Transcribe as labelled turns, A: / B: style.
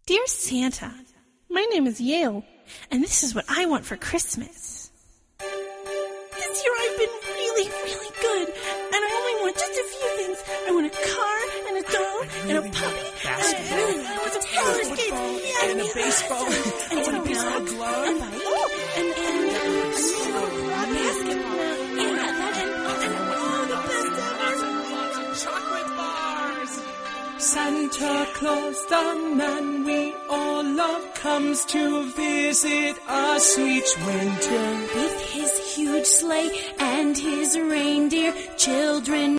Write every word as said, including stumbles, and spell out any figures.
A: Dear Santa, my name is Yale, and this is what I want for Christmas. This year I've been really, really good, and I only want just a few things. I want a car, and a doll, and a puppy, and a, and I want some roller skates, yeah,
B: and a baseball,
A: and, and
B: a baseball glove,
A: and, oh, and, and, and a basketball, yeah, that, and, and oh, the best ever.
B: Chocolate bars.
C: Santa Claus, the man we all love, comes to visit us each winter.
A: With his huge sleigh and his reindeer, children